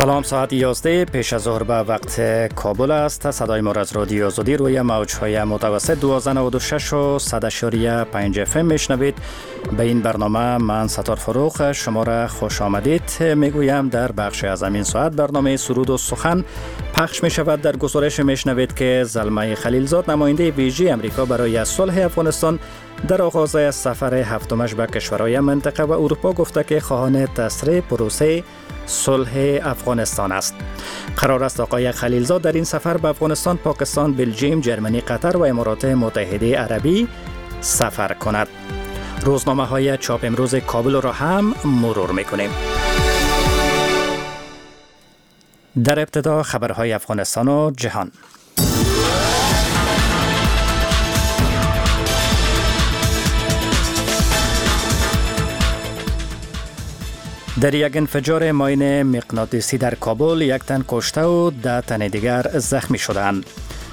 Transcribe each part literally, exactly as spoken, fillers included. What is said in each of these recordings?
سلام، ساعت یازده پیش از ظهر به وقت کابل است. صدای ما از رادیو آزادی روی موج‌های متوسط دویست و نود و شش و صد و پنج اف ام میشنوید. به این برنامه من ستار فروخ شما را خوش آمدید میگویم. در بخش از این ساعت برنامه سرود و سخن پخش می شود. در گزارش میشنوید که زلمه خلیلزاد، نماینده ویژه امریکا برای صلح افغانستان، در آغاز سفر هفتمش به کشورهای منطقه و اروپا گفته که خواهان تسریع پروسه صلح افغانستان است. قرار است آقای خلیلزاد در این سفر به افغانستان، پاکستان، بلژیم، جرمنی، قطر و امارات متحده عربی سفر کند. روزنامه های چاپ امروز کابل را هم مرور میکنیم. در ابتدا خبرهای افغانستان و جهان. در یک انفجار ماین مغناطیسی در کابل یک تن کشته و ده تن دیگر زخمی شدند.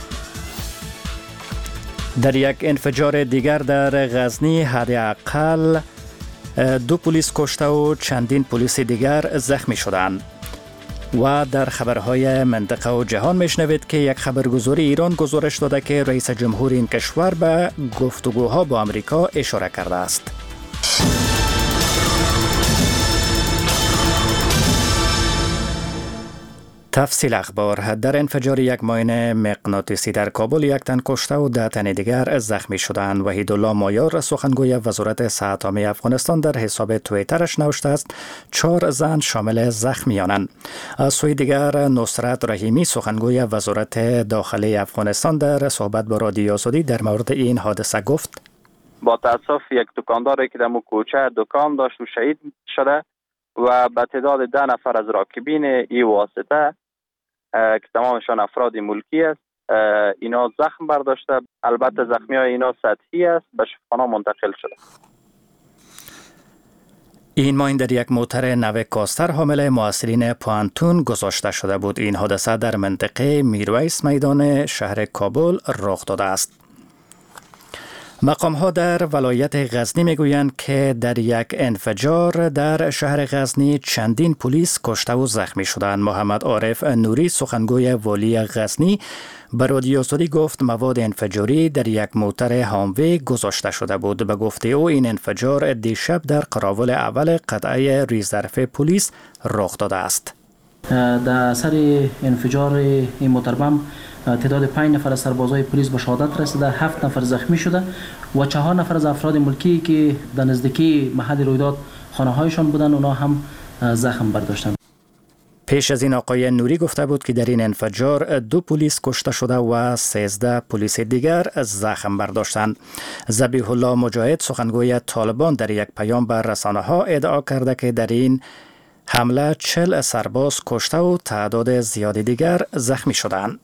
در یک انفجار دیگر در غزنی حداقل دو پلیس کشته و چندین پلیس دیگر زخمی شدند. و در خبرهای منطقه و جهان میشنوید که یک خبرگزاری ایران گزارش داده که رئیس جمهور این کشور به گفتگوها با آمریکا اشاره کرده است. تفصیل اخبار. در انفجار یک ماین مغناطیسی در کابل یک تن کشته و ده تن دیگر زخمی شدند. وحیدالله مایار، سخنگوی وزارت صحت عامه افغانستان، در حساب توییترش نوشته است چهار زن شامل زخمیانند. از سوی دیگر نصرت رحیمی، سخنگوی وزارت داخلی افغانستان، در صحبت با رادیو آزادی در مورد این حادثه گفت: با تاسف یک دکانداری که در مو کوچه دکان داشت و شهید شده و به تعداد ده نفر از راکبین این واسطه که تمامشان افراد ملکی است، اینا زخم برداشته. البته زخمی های اینا سطحی است، به شفاخانه منتقل شده. این ماین در یک موتر نو کاستر حامل محصلین پوانتون گذاشته شده بود. این حادثه در منطقه میرویس میدان شهر کابل رخ داده است. مقام ها در ولایت غزنی میگویند که در یک انفجار در شهر غزنی چندین پلیس کشته و زخمی شدند. محمد عارف نوری، سخنگوی والی غزنی، به رادیو آزادی گفت مواد انفجاری در یک موتر هاموی گذاشته شده بود. به گفته او این انفجار دیشب در قراول اول قطعه ریزرف پلیس رخ داده است. در اثر انفجار این موتر بم تعداد پنج نفر از سربازای پلیس به شهادت رسیده، هفت نفر زخمی شده و چهار نفر از افراد ملکی که در نزدیکی محل رویداد خانه هایشان بودند، اونا هم زخم برداشتند. پیش از این آقای نوری گفته بود که در این انفجار دو پلیس کشته شده و سیزده پلیس دیگر زخم برداشتند. ذبیح الله مجاهد، سخنگوی طالبان، در یک پیام بر رسانه ها ادعا کرده که در این حمله چهل سرباز کشته و تعداد زیادی دیگر زخمی شدند.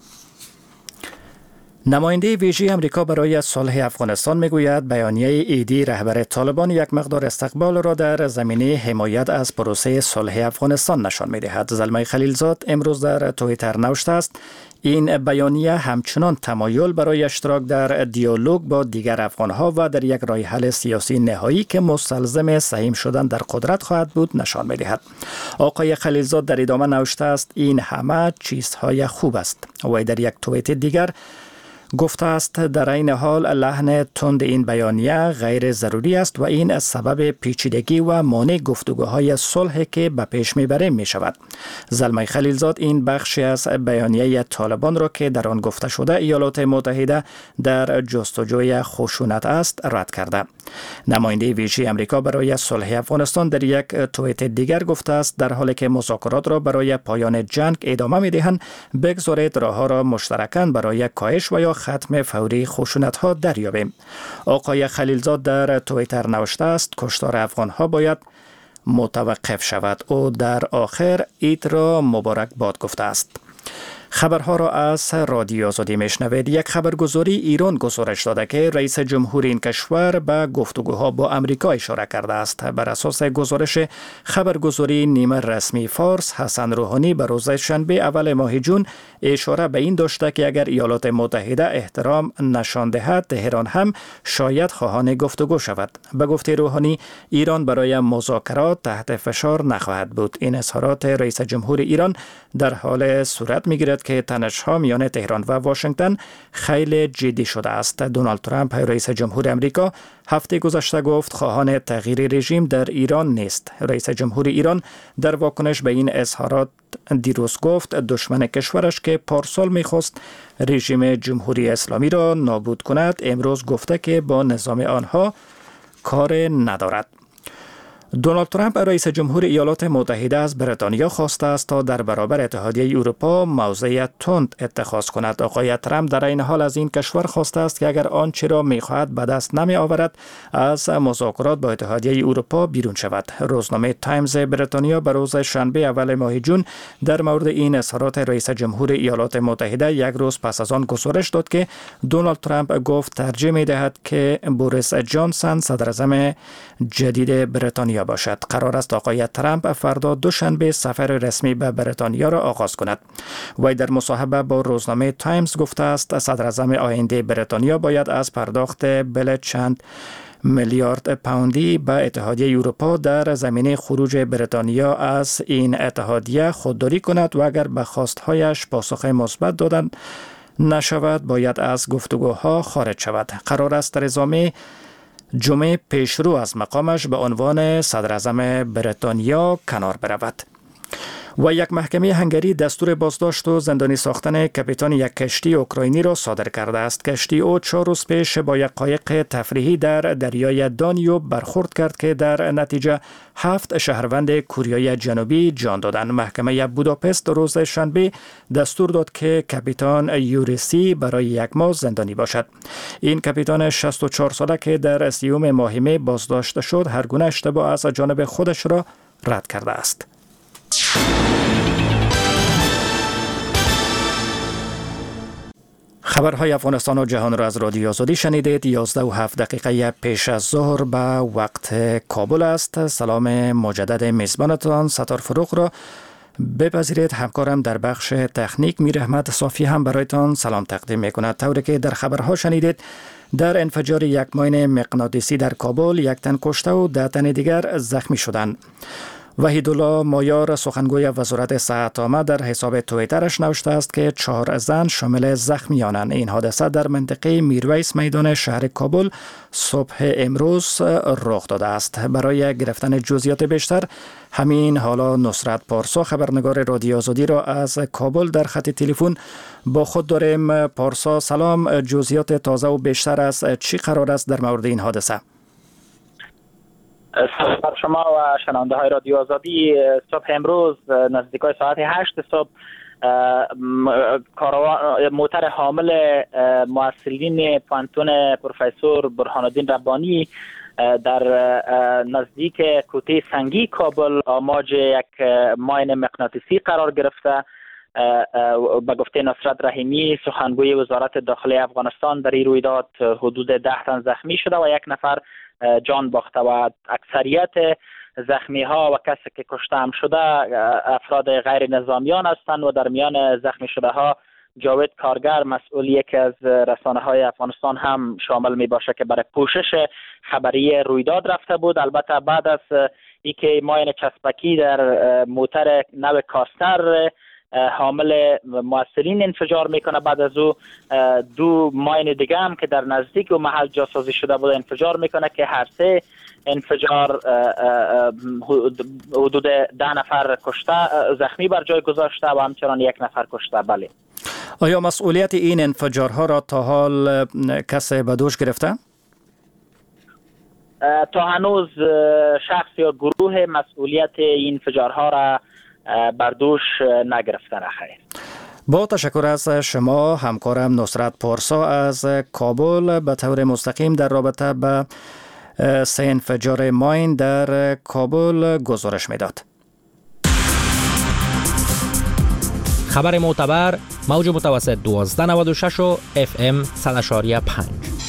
نماینده ویژه امریکا برای صلح افغانستان میگوید بیانیه ایدی رهبر طالبان یک مقدار استقبال را در زمینه حمایت از پروسه صلح افغانستان نشان میدهد. زلمه خلیلزاد امروز در توییتر نوشته است این بیانیه همچنان تمایل برای اشتراک در دیالوگ با دیگر افغانها و در یک راه حل سیاسی نهایی که مستلزم سهیم شدن در قدرت خواهد بود نشان میدهد. آقای خلیلزاد در ادامه نوشته است این همه چیزهای خوب است. و در یک توییت دیگر گفته است در این حال لحن تند این بیانیه غیر ضروری است و این سبب پیچیدگی و مانع گفتگوهای صلح که به پیش میبره می شود. زلمه خلیلزاد این بخشی از بیانیه طالبان را که در آن گفته شده ایالات متحده در جستجوی خشونت است رد کرده. نماینده ویژه امریکا برای صلح افغانستان در یک توییت دیگر گفته است در حالی که مذاکرات را برای پایان جنگ ادامه میدهند، بگذارید راهها را مشترکاً برای کاهش و یا ختم فوری خشونت ها دریابیم. آقای خلیلزاد در توییتر نوشته است کشتار افغان ها باید متوقف شود. او در آخر عید را مبارک باد گفته است. خبرها را از رادیو آزادی میشنوید. یک خبرگزاری ایران گزارش داده که رئیس جمهور این کشور به گفتگوها با امریکا اشاره کرده است. بر اساس گزارش خبرگزاری نیمه رسمی فارس، حسن روحانی به روز شنبه اول ماه جون اشاره به این داشته که اگر ایالات متحده احترام نشان دهد، تهران هم شاید خواهان گفتگو شود. به گفته روحانی، ایران برای مذاکرات تحت فشار نخواهد بود. این اظهارات رئیس جمهور ایران در حال صورت میگیرد که تنش‌ها میان تهران و واشنگتن خیلی جدی شده است. دونالد ترامپ رئیس جمهور امریکا هفته گذشته گفت خواهان تغییر رژیم در ایران نیست. رئیس جمهور ایران در واکنش به این اظهارات دیروز گفت دشمن کشورش که پارسال میخواست رژیم جمهوری اسلامی را نابود کند، امروز گفته که با نظام آنها کار ندارد. دونالد ترامپ رئیس جمهور ایالات متحده از بریتانیا خواسته است تا در برابر اتحادیه اروپا موضع تند اتخاذ کند. آقای ترامپ در این حال از این کشور خواسته است که اگر آنچه را می‌خواهد به دست نمی آورد، از مذاکرات با اتحادیه اروپا بیرون شود. روزنامه تایمز بریتانیا به روز شنبه اول ماه جون در مورد این اظهارات رئیس جمهور ایالات متحده یک روز پس از آن گزارش داد که دونالد ترامپ گفت ترجیح می‌دهد که بوریس جانسون صدراعظم جدید بریتانیا باشد. قرار است آقای ترامپ فردا دوشنبه سفر رسمی به بریتانیا را آغاز کند. وی در مصاحبه با روزنامه تایمز گفته است صدراعظم آینده بریتانیا باید از پرداخت بل چند میلیارد پوندی به اتحادیه اروپا در زمینه خروج بریتانیا از این اتحادیه خودداری کند و اگر به خواستهایش پاسخ مثبت دادن نشود باید از گفتگوها خارج شود. قرار است ترزا می جمعه پیشرو از مقامش به عنوان صدراعظم بریتانیا کنار برود. و یک محکمه هنگری دستور بازداشت و زندانی ساختن کاپیتان یک کشتی اوکراینی را صادر کرده است. کشتی او چهار روز پیش با یک قایق تفریحی در دریای دانیوب برخورد کرد که در نتیجه هفت شهروند کوریای جنوبی جان دادند. محکمه بوداپست روز شنبه دستور داد که کاپیتان یوریسی برای یک ماه زندانی باشد. این کاپیتان شصت و چهار ساله که در سیوم ماه می بازداشت شد، هر گونه اشتباه از جانب خودش را رد کرده است. خبرهای افغانستان و جهان را از رادیو آزادی شنیدید. یازده و هفت دقیقه پیش از ظهر به وقت کابل است. سلام مجدد میزبانتان ستار فروغ را بپذیرید. همکارم در بخش تکنیک میر احمد صافی هم برایتان سلام تقدیم میکند. طوری که در خبرها شنیدید، در انفجار یک ماین مغناطیسی در کابل یک تن کشته و ده تن دیگر زخمی شدند. وحیدالله مایار سخنگوی وزارت صحت عامه در حساب توییترش نوشته است که چهار زن شامل زخمیانند. این حادثه در منطقه میرویس میدان شهر کابل صبح امروز رخ داده است. برای گرفتن جزئیات بیشتر همین حالا نصرت پارسا خبرنگار رادیو آزادی را از کابل در خط تلفن با خود داریم. پارسا سلام، جزئیات تازه و بیشتر از چی قرار است در مورد این حادثه؟ سلام بر شما و شنونده های رادیو آزادی. صبح امروز نزدیکای ساعت هشت صبح موتر حامل محصلین پانتون پروفسور برهان الدین ربانی در نزدیک کوته سنگی کابل آماج یک ماین مغناطیسی قرار گرفته. به گفته نصرت رحیمی سخنگوی وزارت داخلی افغانستان در این رویداد حدود ده تن زخمی شده و یک نفر جان باخته و اکثریت زخمی ها و کسی که کشته هم شده افراد غیر نظامیان هستند و در میان زخمی شده ها جاوید کارگر مسئول یکی از رسانه های افغانستان هم شامل می باشه که برای پوشش خبری رویداد رفته بود. البته بعد از اینکه ماین چسبکی در موتر نو کاستر حامل موثرین انفجار میکنه، بعد از او دو ماین دیگه هم که در نزدیک و محل جاسازی شده بود انفجار میکنه که هر سه انفجار حدود ده نفر کشته زخمی بر جای گذاشته و همچنان یک نفر کشته. بله. آیا مسئولیت این انفجارها را تا حال کسی به دوش گرفته؟ تا هنوز شخص یا گروه مسئولیت این انفجارها را بر دوش نگرفتن. خیر. با تشکر از شما همکارم نصرت پارسا از کابل به طور مستقیم در رابطه به سه انفجار ماین در کابل گزارش میداد. خبر معتبر موج متوسط دوازده نود و شش و اف ام صد و پنج.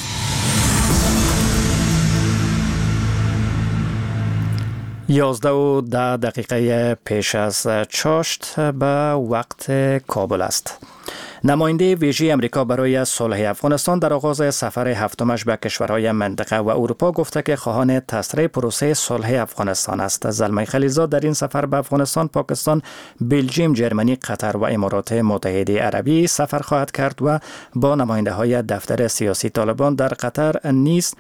یازده و ده دقیقه پیش از چاشت به وقت کابل است. نماینده ویژه امریکا برای صلح افغانستان در آغاز سفر هفتمش به کشورهای منطقه و اروپا گفته که خواهان تسریع پروسه صلح افغانستان است. زلمه خلیلزاد در این سفر به افغانستان، پاکستان، بلژیم، جرمنی، قطر و امارات متحده عربی سفر خواهد کرد و با نماینده های دفتر سیاسی طالبان در قطر نیز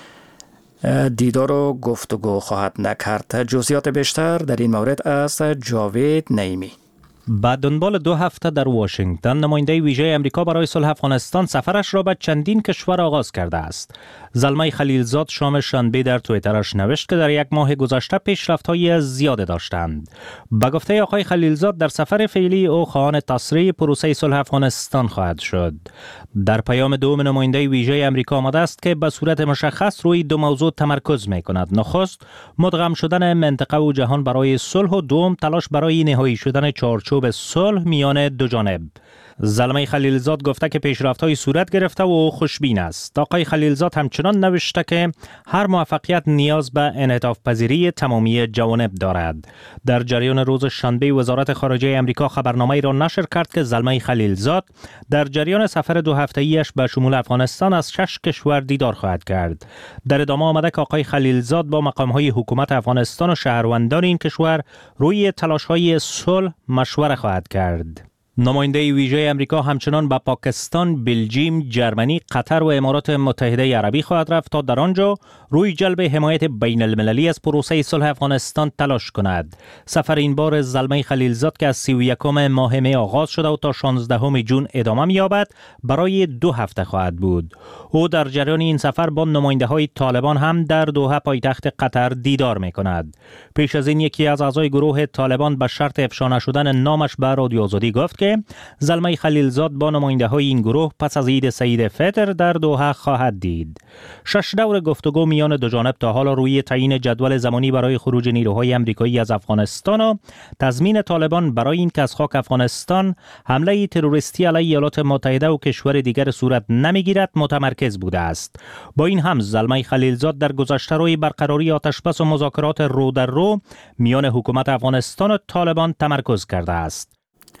دیدار و گفتگو خواهد نکرد. جزئیات بیشتر در این مورد از جاوید نعیمی. بعد دنبال دو هفته در واشنگتن، نماینده ویژه امریکا برای صلح افغانستان سفرش را به چندین کشور آغاز کرده است. زلمه خلیلزاد شام شنبه در توییترش نوشت که در یک ماه گذشته پیشرفت‌های زیاده داشتند. به گفته آقای خلیلزاد، در سفر فعلی او خواهان تسریع پروسه صلح افغانستان خواهد شد. در پیام دوم، نماینده ویژه امریکا آمده است که به صورت مشخص روی دو موضوع تمرکز می‌کند. نخست، مدغم شدن منطقه و جهان برای صلح و دوم، تلاش برای نهایی شدن چارچوب به صلح میان دو جانب. زلمه خلیلزاد گفته که پیشرفت‌های صورت گرفته و او خوشبین است. آقای خلیلزاد همچنان نوشته که هر موفقیت نیاز به انعطاف پذیری تمامی جوانب دارد. در جریان روز شنبه، وزارت خارجه امریکا خبرنامه‌ای را نشر کرد که زلمه خلیلزاد در جریان سفر دو هفته‌ایش به شمول افغانستان از شش کشور دیدار خواهد کرد. در ادامه آمده که آقای خلیلزاد با مقام‌های حکومت افغانستان و شهروندان این کشور روی تلاش‌های صلح مشوره خواهد کرد. نماینده ویژه امریکا همچنان به پاکستان، بلژیم، جرمنی، قطر و امارات متحده عربی خواهد رفت تا در آنجا روی جلب حمایت بین المللی از پروسه صلح افغانستان تلاش کند. سفر این بار زلمه خلیلزاد که از سی و یکم ماه می آغاز شده و تا شانزدهم جون ادامه می‌یابد، برای دو هفته خواهد بود. او در جریان این سفر با نماینده های طالبان هم در دوحه پایتخت قطر دیدار می کند. پیش از این یکی از اعضای گروه طالبان به شرط افشا نشدن نامش به رادیو آزادی گفت که زلمه خلیلزاد با نماینده های این گروه پس از عید سید فطر در دوحه خواهد دید. شش دور گفتگو میان دو جانب تا حالا روی تعیین جدول زمانی برای خروج نیروهای آمریکایی از افغانستان و تضمین طالبان برای این که از خاک افغانستان حمله تروریستی علیه ایالات متحده و کشور دیگر صورت نمیگیرد متمرکز بوده است. با این هم زلمه خلیلزاد در گذشته روی برقراری آتشبس و مذاکرات رو در رو میان حکومت افغانستان و طالبان تمرکز کرده است.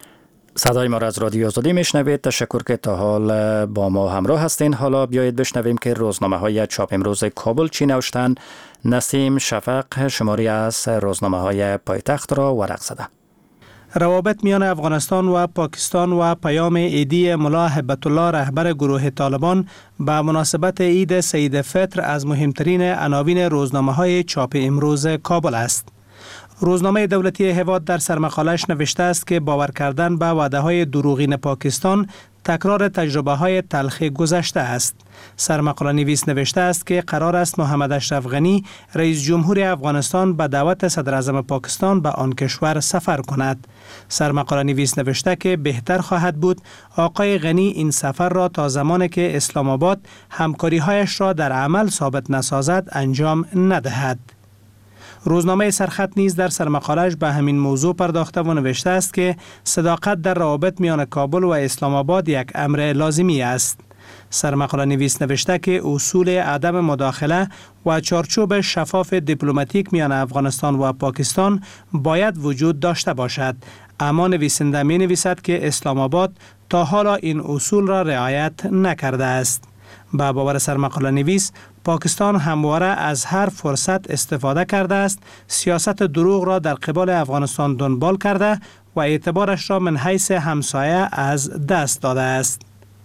صدای ما را از رادیو آزادی میشنوید. تشکر که تا حال با ما همراه هستین. حالا بیایید بشنویم که روزنامه های چاپ امروز کابل چی نوشتند. نسیم شفق شماری از روزنامه های پایتخت را ورق زده. روابط میان افغانستان و پاکستان و پیام عیدی ملا هبت الله رهبر گروه طالبان به مناسبت عید سید فطر از مهمترین عناوین روزنامه های چاپ امروز کابل است. روزنامه دولتی هواد در سرمقالش نوشته است که باور کردن به وعده های دروغین پاکستان تکرار تجربه های تلخ گذشته است. سرمقاله نویس نوشته است که قرار است محمد اشرف غنی رئیس جمهور افغانستان به دعوت صدر اعظم پاکستان به آن کشور سفر کند. سرمقاله نویس نوشته که بهتر خواهد بود آقای غنی این سفر را تا زمانی که اسلام آباد همکاری هایش را در عمل ثابت نسازد انجام ندهد. روزنامه سرخط نیز در سرمقالش به همین موضوع پرداخته و نوشته است که صداقت در روابط میان کابل و اسلام آباد یک امر لازمی است. سرمقاله نویس نوشته که اصول عدم مداخله و چارچوب شفاف دیپلماتیک میان افغانستان و پاکستان باید وجود داشته باشد، اما نویسنده می نویسد که اسلام آباد تا حالا این اصول را رعایت نکرده است. با باور سرمقاله نویس، پاکستان همواره از هر فرصت استفاده کرده است، سیاست دروغ را در قبال افغانستان دنبال کرده و اعتبارش را من حیث همسایه از دست داده است.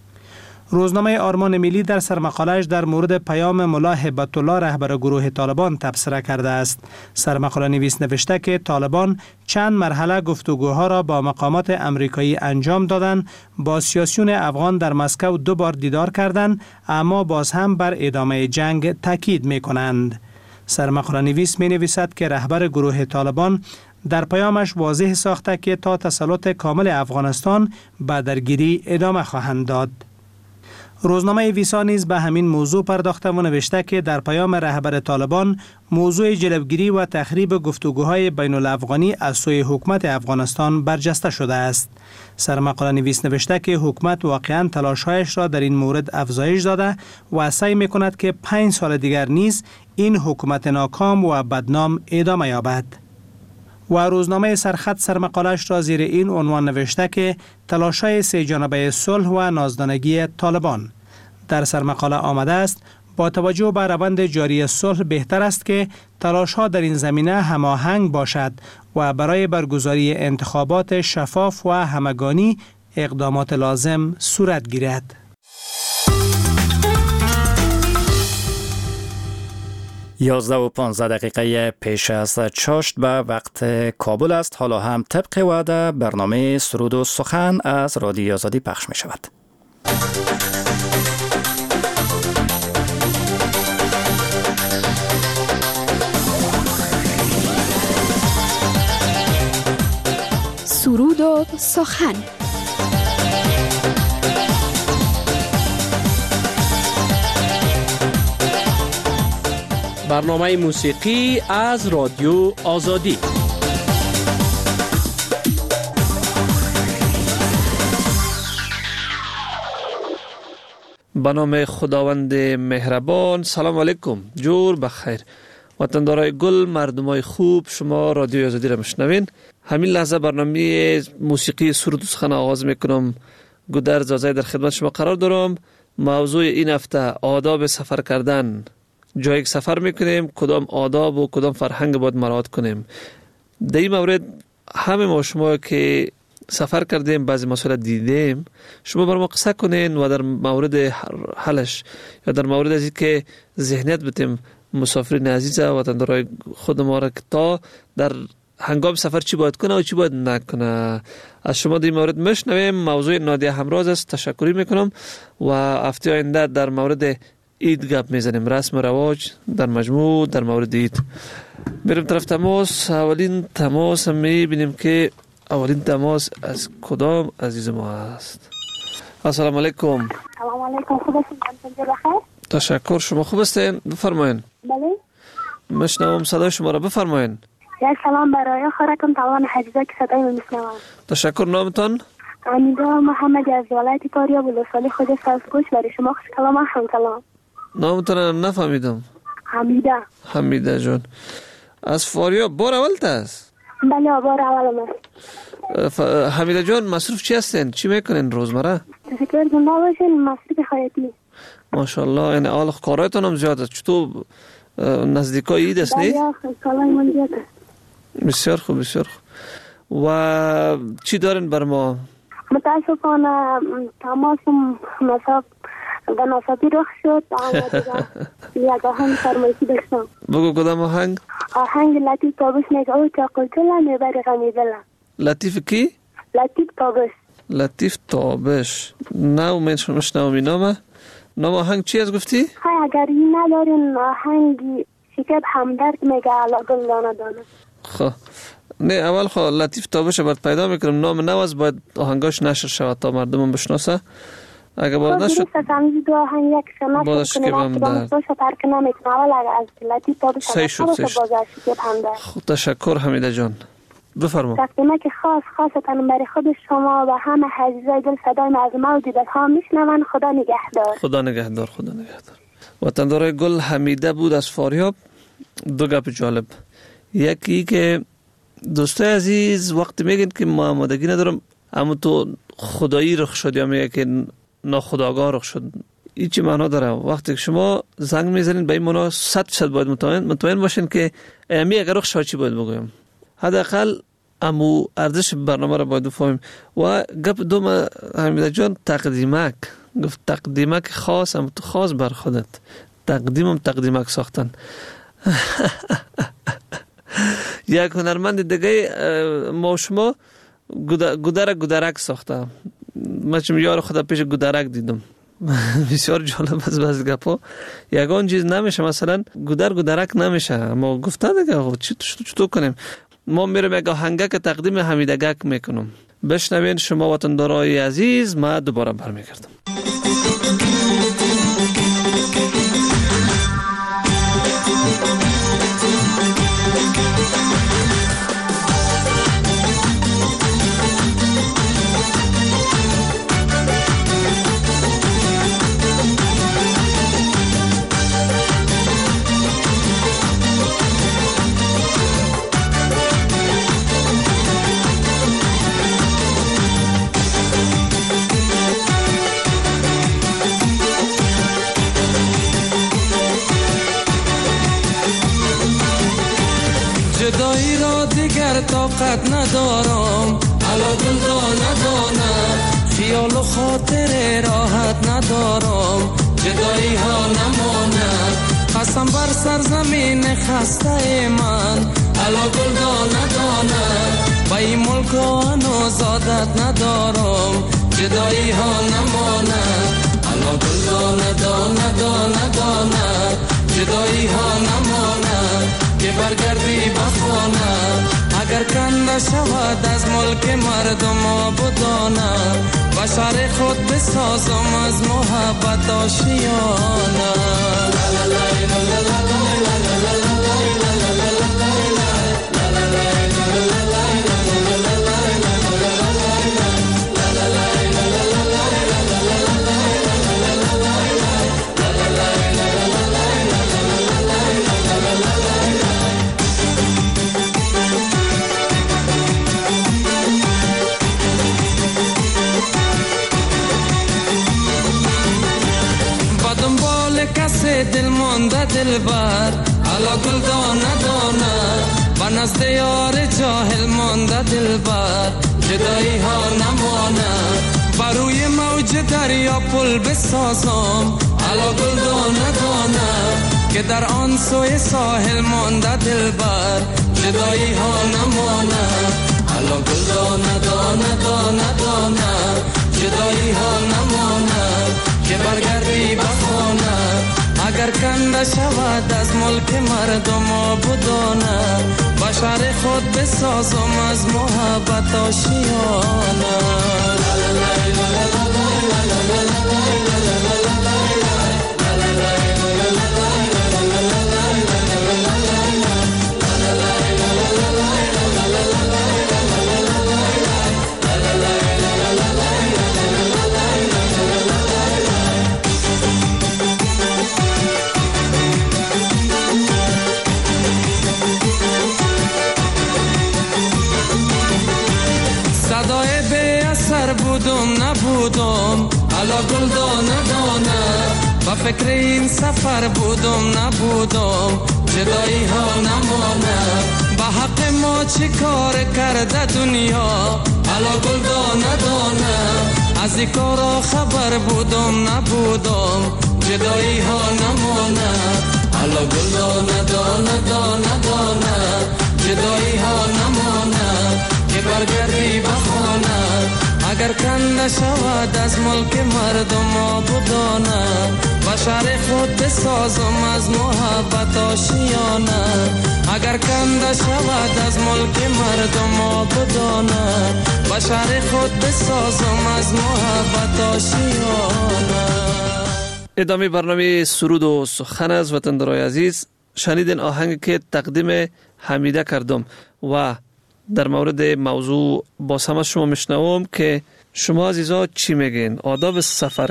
روزنامه آرمان ملی در سرمقاله‌اش در مورد پیام ملا هبت الله رهبر گروه طالبان تبصره کرده است. سرمقاله نویس نوشته که طالبان چند مرحله گفتگوها را با مقامات امریکایی انجام دادند، با سیاسیون افغان در مسکو دو بار دیدار کردند، اما باز هم بر ادامه جنگ تاکید می‌کنند. سرمقاله نویس می نویسد که رهبر گروه طالبان در پیامش واضح ساخته که تا تسلط کامل افغانستان به درگیری ادامه خواهند داد. روزنامه ویسا نیز به همین موضوع پرداخته و نوشته که در پیام رهبر طالبان موضوع جلوگیری و تخریب گفتگوهای بین الافغانی از سوی حکومت افغانستان برجسته شده است. سرمقاله نویس نوشته که حکومت واقعا تلاش‌هایش را در این مورد افزایش داده و سعی می‌کند که پنج سال دیگر نیز این حکومت ناکام و بدنام ادامه یابد. و روزنامه سرخط سرمقاله‌اش را زیر این عنوان نوشته که تلاش‌های سه جانبه صلح و نازدانگی طالبان. در سرمقاله آمده است با توجه به روند جاری صلح بهتر است که تلاش‌ها در این زمینه هماهنگ باشد و برای برگزاری انتخابات شفاف و همگانی اقدامات لازم صورت گیرد. یازده و پانزده دقیقه پیش از چاشت به وقت کابل است. حالا هم طبق وعده برنامه سرود و سخن از رادیو آزادی پخش می شود. سرود و سخن. برنامه موسیقی از رادیو آزادی. به نام خداوند مهربان. سلام علیکم، جور بخیر وطندارای گل، مردمای خوب، شما رادیو آزادی را میشنوین. همین لحظه برنامه موسیقی سرود و سخن آغاز میکنم. گودر زازای در خدمت شما قرار دارم. موضوع این هفته آداب سفر کردن. جایی که سفر میکنیم کدام آداب و کدام فرهنگ باید مراعات کنیم. در این مورد همه ما شما که سفر کردیم بعضی مسائل دیدیم، شما بر ما قصه کنین و در مورد حلش یا در مورد از که ذهنیت بتیم مسافرین عزیز و وطندارای خود ما را که تا در هنگام سفر چی باید کنه و چی باید نکنه. از شما در این مورد مشنویم. موضوع نادیه همراز است. تشکری میکنم و هفته آینده در مورد عید گپ میزنیم، رسم و رواج در مجموع در مورد عید. میریم طرف تماس. اولین تماس میبینیم که اولین تماس از کدام عزیز ما است. السلام علیکم. سلام علیکم، خوب هستین؟ بخیر. تشکر، شما خوب هستین؟ بفرمایین. بله. مشنوم صدای شما را، بفرمایین. یک سلام برای خورکم تمام حجزه که صدای من میشنوم. تشکر. نامتان؟ امیده محمد از ولایت فاریاب ولسوالی خود سازگوش. برای شما خوش کلام هم کلام. نامتان نفهمیدم. حمیده. حمیده جان از فاریاب. بار اول است؟ بله بار اول است. حمیده جان مصروف چی هستین؟ چی میکنین روزمره؟ تشکر زنده باشین. مصروف خیاطی. ماشاءالله. یعنی اول کارایتون هم زیاد است. چطور نزدیکای عید است نه؟ بله کارای من زیاد است. بسیار خوب بسیار خوب. و چی دارین بر ما؟ متاسفانه تماسم نصاب و نصابی رخ شد. یک آهنگ فرمایشی داشتم. بگو کدام آهنگ؟ آهنگ لطیف تابش میگه او چا قلتلا میبری غمی دلا. لطیف کی؟ لطیف تابش. لطیف تابش. نه من شنوم این نامه. نام آهنگ چی از گفتی؟ های اگر این ندارین آهنگی شکب همدرد میگه علا گل دانه دانه. خب نه اول خب لطیف تابش باید پیدا میکنم. نام نواز باید آهنگاش نشر شود تا مردمم بشناسه. اگه باید نشد دو آهنگ یک شناس بادش که بهم درد ترک نمیکنه. اول اگر از لطیف تابش سه شد سه شد. خب تشکر حمیده جان. بفرما. تقدیمه که خاص خاصتا برای خود شما و همه حجزای دل صدای از موجودت ها میشنون. خدا نگهدار. خدا نگهدار. خدا نگهدار. وطندارای گل حمیده بود از فاریاب. دو گپ جالب. یکی که دوستای عزیز وقتی میگن که ما آمادگی ندارم اما تو خدایی رخ شد یا میگه که ناخودآگاه رخ شد، این چی معنا داره؟ وقتی که شما زنگ میزنین به این معنا صد درصد باید مطمئن مطمئن باشین که امی اگر رخ شد چی باید بگویم. حداقل امو ارزش برنامه را باید بفهمیم. و گپ دوم حمیده جان تقدیمک گفت. تقدیمک خاص هم تو خاص بر خودت. تقدیمم تقدیمک ساختن. یک هنرمند دیگه ما شما گودرک گودرک ساخته. من چون یار خدا پیش گودرک دیدم. بسیار جالب است باز گپا. یگان چیز نمیشه مثلا گودر گودرک نمیشه. ما گفته دیگه چطور کنیم؟ ما میرم یک آهنگک تقدیم حمیدگک میکنم. بشنوین شما وطندارای عزیز. ما دوباره برمیگردم. دیگر طاقت ندارم، علا گل دانه دانه خیال و خاطر راحت ندارم، جدایی ها نمانه قسم بر سرزمین خسته من، علا گل دانه دانه با این ملک هنوز عادت ندارم، جدایی ها نمانه علا گل دانه دانه دانه دانه جدایی ها نمانه که برگردی بخانه، اگر کنده شود از ملک مردم آبادانه و شهر خود بسازم از محبت آشیانه. دل مانده دل بر علا گل دانه دانه و نزد یار جاهل مانده دل بر جدایی ها نمانه بروی موج دریا پل بسازم، علا گل دانه دانه که در آن سوی ساحل مانده دل بر جدایی ها نمانه، علا گل دانه دانه دانه دانه جدایی ها نمانه که برگردی بخانه، اگر کنده شود از ملک مردم آبادانه و شهر خود بسازم از محبت آشیانه. بودم نبودم علا گل دانه دانه و فکر این سفر بودم نبودم، جدایی ها نمانه به حق ما چی کار کرده دنیا، علا گل دانه دانه از این کارا خبر بودم نبودم، جدایی ها نمانه علا گل دانه دانه دانه دانه جدایی ها نمانه که برگردی بخانه، اگر کنده شود از ملک مردم آبادانه و شهر خود بسازم از محبت آشیانه، اگر کنده شود از ملک مردم آبادانه و شهر خود بسازم از محبت آشیانه. ادامه برنامه سرود و سخن از وطندارای عزیز شنیدین آهنگی که تقدیم حمیده کردم و در مورد موضوع باز هم از شما میشنوم که شما عزیزا چی میگین؟ آداب سفر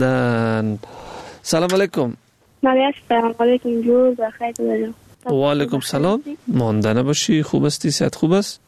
کردن. سلام علیکم. سلام علیکم جور بخیر باشم. و علیکم سلام. مانده نباشی، خوب استی؟ صحت خوب است؟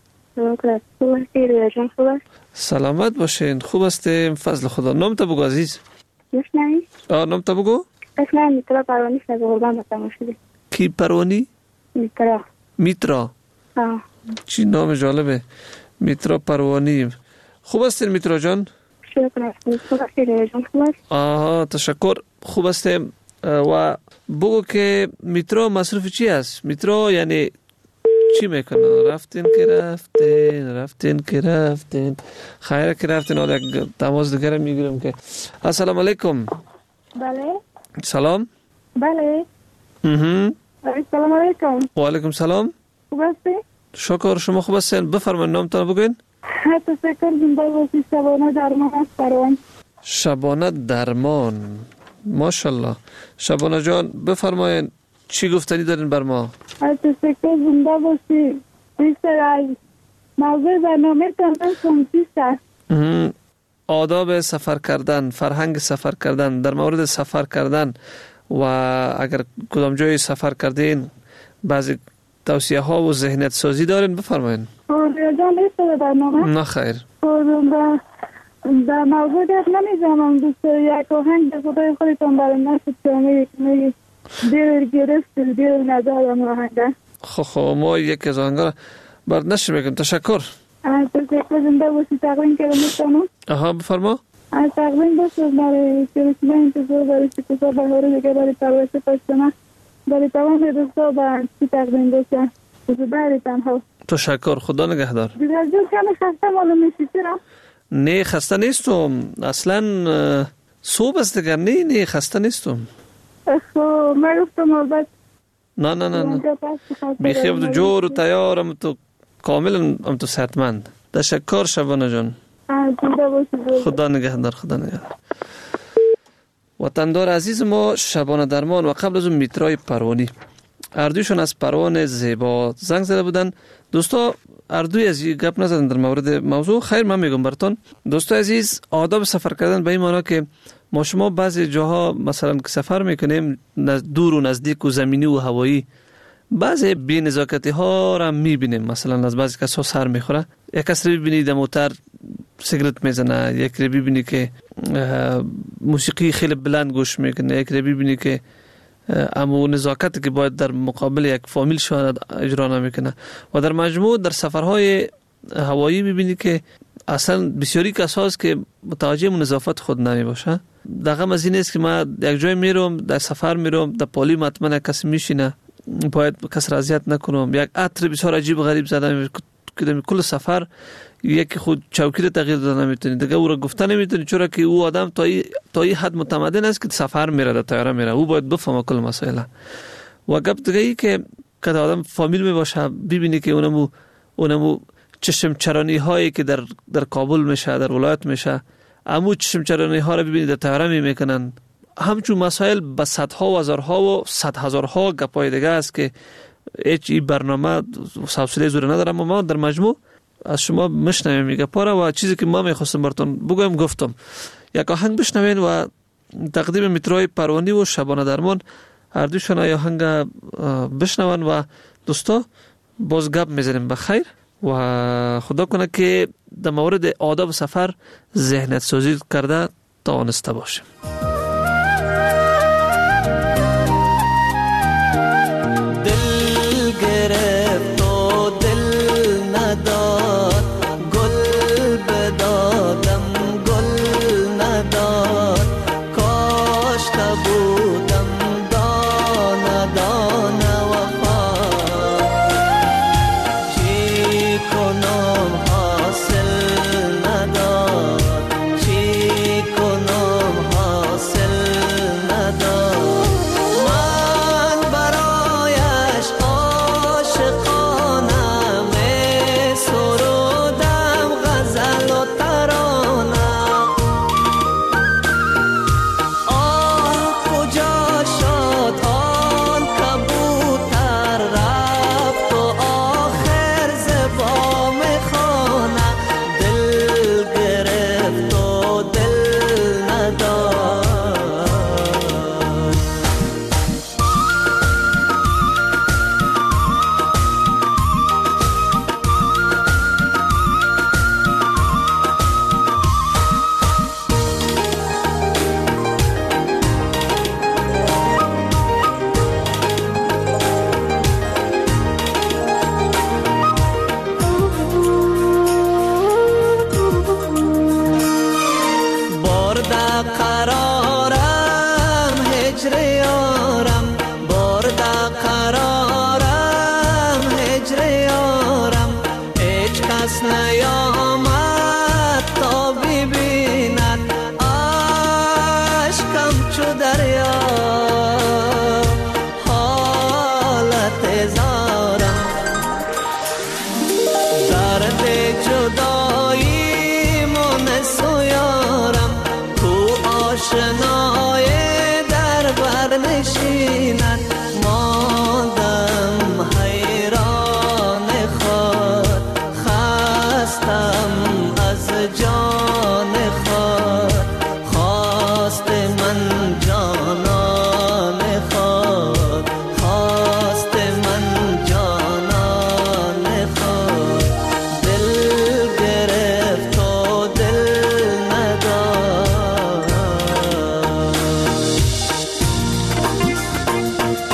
خوب استی ریاجان خوب است؟ سلامت باشین. خوب استیم فضل خدا. نام تا بگو عزیز. نشنایی؟ آه نام تا بگو. اسمم میترا پروانی است. قربان باشم شده. کی پروانی؟ میترا. میترا. آه. چی نام جالبه. میترا پروانی. خوب استین میترا جان؟ شکر. خوب استی ریاجان خوب است؟ آها تشکر. خوب استیم. و بگو که میترا مصروف چی است؟ میترا یعنی چی میکنه؟ رفتین که رفتین رفتین که رفتین خیره که رفتین. حالا یک تماس دیگر میگیرم که السلام علیکم. بله. سلام. بله. اها. السلام علیکم. و علیکم سلام. خوب هستی؟ شکر. شما خوب هستین؟ بفرمایید نامتون بگین. تشکر. زنده باشی. شبانه درمان است پروان. شبانه درمان. ماشاءالله. شبانه جان بفرمایید چی گفتنی دارین بر ما؟ تشکر. زنده باشی. بیشتر از موضوع برنامه تانتان کمسیست است. آداب سفر کردن، فرهنگ سفر کردن، در مورد سفر کردن و اگر کدام جای سفر کردین بعضی توصیه ها و ذهنیت سازی دارین بفرمایید. جان لیست برنامه؟ نه خیر. در موضوع در نمیزنم دوست یک آهنگ به خدای خودتان برای نفت جامعه میگی دیر گرفت دیر ندارم آهنگه. خب خب ما یک از آهنگا بر نشر میگم. تشکر. تشکر. زنده باشی. تقویم کردم میتونم. آها بفرما. از تقویم باشه برای سرسیمه انتظار برای شکوفا بهاره دیگه برای پرورش پشتمه برای تمام دوستا و چی تقویم باشه برای تنها. تشکر. خدا نگهدار. دیگر جون کمی خسته معلوم میشی چرا؟ نه خسته نیستم اصلا. صبح است دیگر. نه نه خسته نیستم. خب من گفتم البته نه نه نه نه بیخیب تو جور و تیارم تو کاملا هم تو صحتمند. تشکر شبانه جان. خدا نگهدار. خدا نگهدار. وطندار عزیز ما شبانه درمان و قبل از اون میترای پروانی اردویشون از پروان زیبا زنگ زده بودن. دوستا اردوی از گپ نزدن در مورد موضوع. خیر من میگم براتون دوستا عزیز آداب سفر کردن به این معنی که ما شما بعضی جاها مثلا که سفر میکنیم دور و نزدیک و زمینی و هوایی بعضی بی نزاکتی ها را میبینیم. مثلا از بعضی کسا سر میخوره. یک کس رو ببینی در موتر سیگرت میزنه، یک رو ببینی که موسیقی خیلی بلند گوش میکنه، یک رو ببینی که اما نزاکتی که باید در مقابل یک فامیل شاید اجرا نمیکنه. و در مجموع در سفرهای هوایی میبینی که اصلا بسیاری کسا هست که متوجه نظافت خود نمی باشه. دقیقا از این است که من یک جای میرم در سفر میرم در پالی مطمئن کسی میشینه باید کس را اذیت نکنم. یک عطر بسیار عجیب غریب زدم که کل سفر یکی خود چوکی رو تغییر داده نمیتونی دیگه او را گفته نمیتونی چرا که او آدم تا این تا این حد متمدن است که سفر میره در طیاره میره. او باید بفهمه کل مسائل. و گپ دیگه ای که که آدم فامیل می باشه ببینی که اونمو اونمو چشم چرانی هایی که در در کابل میشه در ولایت میشه امو چشم چرانی ها رو ببینی در طیاره می میکنن. همچون مسائل به صدها و هزارها و صد هزارها گپای دیگه است که هیچ این برنامه حوصله زور ندارم. ما در مجموع از شما مشنویم میگه پاره و چیزی که ما میخواستم براتون بگم گفتم. یک آهنگ بشنوین و تقدیم میترای پروانی و شبانه درمان هر دوشون ای آهنگ بشنون و دوستا باز گپ میزنیم. بخیر و خدا کنه که در مورد آداب سفر ذهنیت سازی کرده توانسته باشیم. دل گرفت و دل نداد گل بدادم گل نداد کاشته بودم دانه دانه وفا چی کنم حاصل نداد چی کنم حاصل نداد من برایش عاشقانه می سرودم غزل و ترانه آه کجا شد آن کبوتر رفت و آخر زبام خانه دل گرفت و دل نداد برده قرارم هجر یارم برده قرارم هجر یارم هیچ کس نیامد تا ببیند عشقم چو دریا حالت زارم درد جدایی من سویارم تو آشنای در بر نشیند ماندم حیران خود خستم از جان خود خواست من جانان خود خواست من جانان خود دل گرفت و دل نداد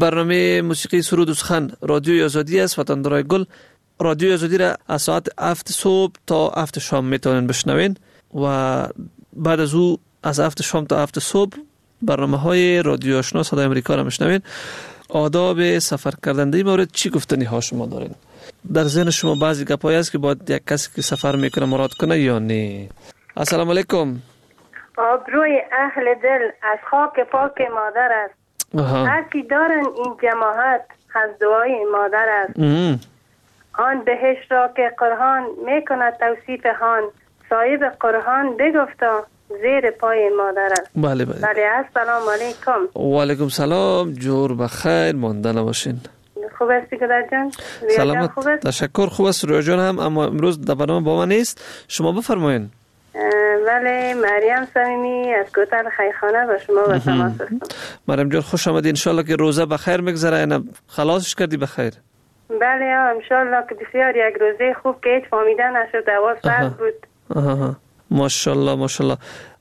برنامه موسیقی سرود و سخن رادیوی آزادی است. وطندارای گل، رادیوی آزادی را از ساعت هفت صبح تا هفت شام میتونین بشنوین و بعد از او از هفت شام تا هفت صبح برنامه های رادیو آشنا صدای امریکا را میشنوین. آداب سفر کردن در این مورد چی گفتنی ها شما دارین؟ در ذهن شما بعضی گپایی است که باید یک کسی که سفر میکنه مراد کنه یا نه؟ السلام علیکم. آبروی اهل دل از خاک پاک مادر است. هرچی دارن این جماعت از دعای مادر است. ام. آن بهشت را که قرآن میکند توصیف هان، صاحب قرآن بگفتا زیر پای مادر است. بله بله. بله السلام علیکم. و علیکم سلام، جور بخیر، مانده نباشین. خوب هستی کدر جان؟ سلامت، تشکر. خوب است رویا جان هم، اما امروز در برنامه با من نیست. شما بفرمایین. بله، مریم صمیمی از کوتل خیخانه با شما با تماس هستم. مریم جان خوش آمدید. انشالله که روزه بخیر میگذره، اینا خلاصش کردی بخیر؟ بله انشالله که بسیار یک روزه خوب که هیچ فهمیده نشد، هوا سرد بود. آها ماشاءالله ماشاءالله.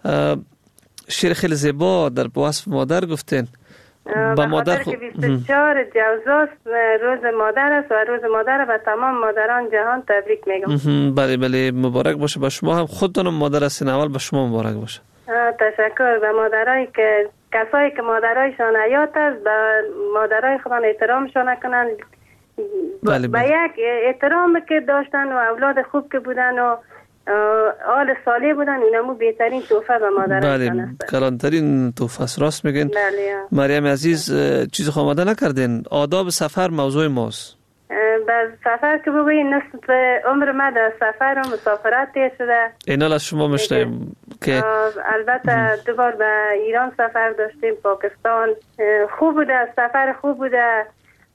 شعر خیلی زیبا در وصف مادر گفتین. با مادر که بیست و چهار جوزاست روز مادر است و روز مادر به تمام مادران جهان تبریک میگم. بله بله مبارک باشه به شما هم. خودتون مادر هستین، اول به شما مبارک باشه. تشکر. به مادرایی که کسایی که مادرایشان حیات است به مادرای خودان احترامشان کنن. بله به یک احترام که داشتن و اولاد خوب که بودن و آل صالح بودن، اینمو بهترین تحفه به مادرشان است. بله کلانترین تحفه است، راست میگین. بله. مریم عزیز چیز خامده نکردین، آداب سفر موضوع ماست. به سفر که بگویی نصف عمر من در سفر و مسافرت تیر شده. اینا از شما مشنیم که البته دوبار به ایران سفر داشتیم، پاکستان خوب بوده، سفر خوب بوده.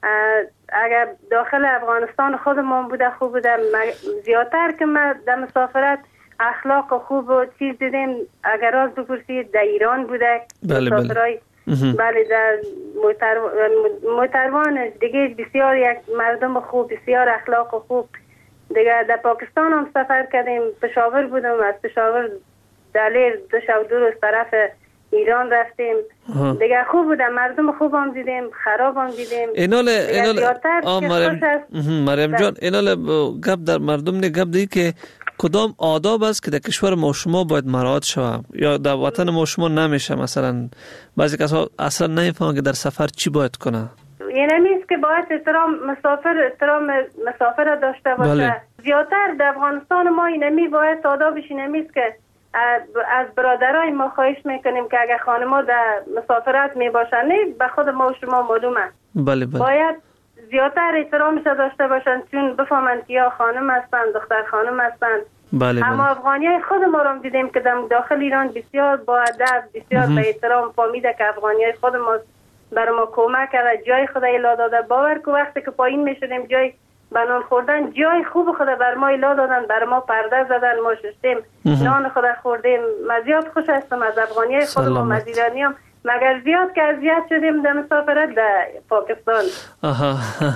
اگر داخل افغانستان خودمون بوده خوب بوده. زیادتر که ما در مسافرت اخلاق خوب و چیز دیدیم اگر راز بپرسید در ایران بوده. بله بله. بله در موتروان دیگه بسیار یک مردم خوب، بسیار اخلاق خوب. دیگه در پاکستان هم سفر کردیم، پشاور بودم، از پشاور دلیل دو شب دو روز طرف ایران رفتیم. دیگه خوب بودم، مردم خوب هم دیدیم، خراب هم دیدیم. اینال اینال آ مریم مریم جان، اینال گپ در مردم نه گپ دی که کدام آداب است که در کشور ما شما باید مراعات شود یا در وطن ما شما نمیشه؟ مثلا بعضی کسا اصلا نمیفهمن که در سفر چی باید کنه. یعنی نیست که باید احترام مسافر احترام مسافر داشته باشه. بله. زیادتر در افغانستان ما اینمی باید آدابش اینمیست که از برادرای ما خواهش میکنیم که اگر خانم‌ها در مسافرت میباشن، نه به خود ما و شما معلومه. بله بله. باید زیادتر احترامش داشته باشن، چون بفهمن که یا خانم هستن دختر خانم هستن. بله اما بله. افغانیای خود ما رو دیدیم که در داخل ایران بسیار با ادب، بسیار به احترام فهمیده که افغانیای خود ما برای ما کمک کرده، جای خود الا داده. باور که وقتی که پایین میشدیم جای بنان خوردن جای خوب خود بر ما الا دادن، بر ما پرده زدن، ما شستیم نان خود خوردیم. مزیاد خوش هستم از افغانیای خود ما مزیدانیم، مگر زیاد که اذیت شدیم در مسافرت در پاکستان. آها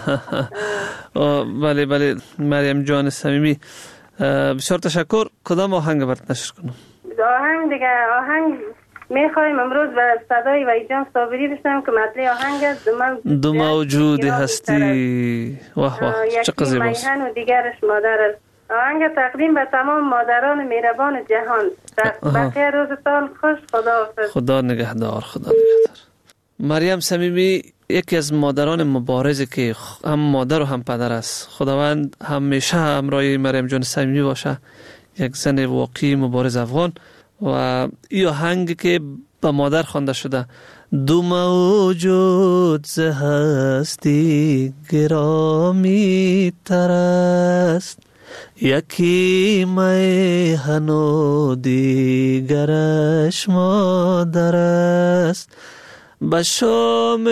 بله بله. مریم جان صمیمی بسیار تشکر. کدام آهنگ برات نشر کنم؟ آهنگ دیگه آهنگ میخوایم امروز و صدای و جان صابری بشنم که مطلع آهنگ است دو موجود هستی. واه واه چه قضیه باست. میهن و دیگرش مادر است. آهنگ تقدیم به تمام مادران مهربان جهان. بخیر روزتان خوش. خدا حافظ. خدا نگهدار. خدا نگهدار. مریم صمیمی یکی از مادران مبارزه که هم مادر و هم پدر است. خداوند همیشه همراه مریم جان صمیمی باشه، یک زن واقعی مبارز افغان. و این آهنگ که به مادر خوانده شده، دو موجود ز هستی گرامی تر است، یکی میهن و دیگرش مادر است، به شام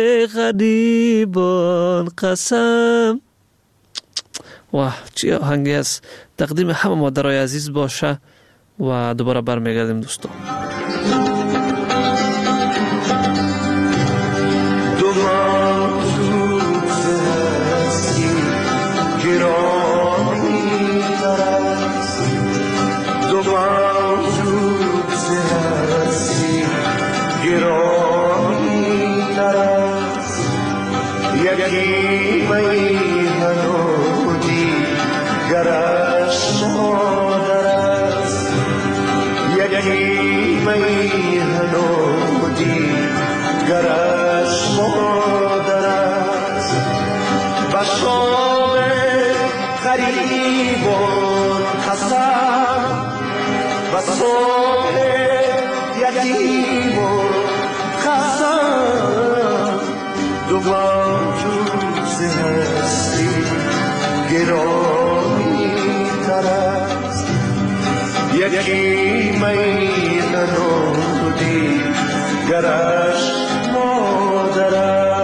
غریبان قسم. واه چه آهنگی است. تقدیم همه مادرای عزیز باشه و دوباره برمیگردیم دوستان. دو موجود هستی گرامی تر است، دو موجود هستی گرامی تر است، یکی میهن و دیگرش مادر است، یکی میهن و دیگرش مادر است. و شام غریبان قسم و صبح یتیم و قسم، دو موجود هستی گرامی تر است. یکی میهن و دیگرش مادر است.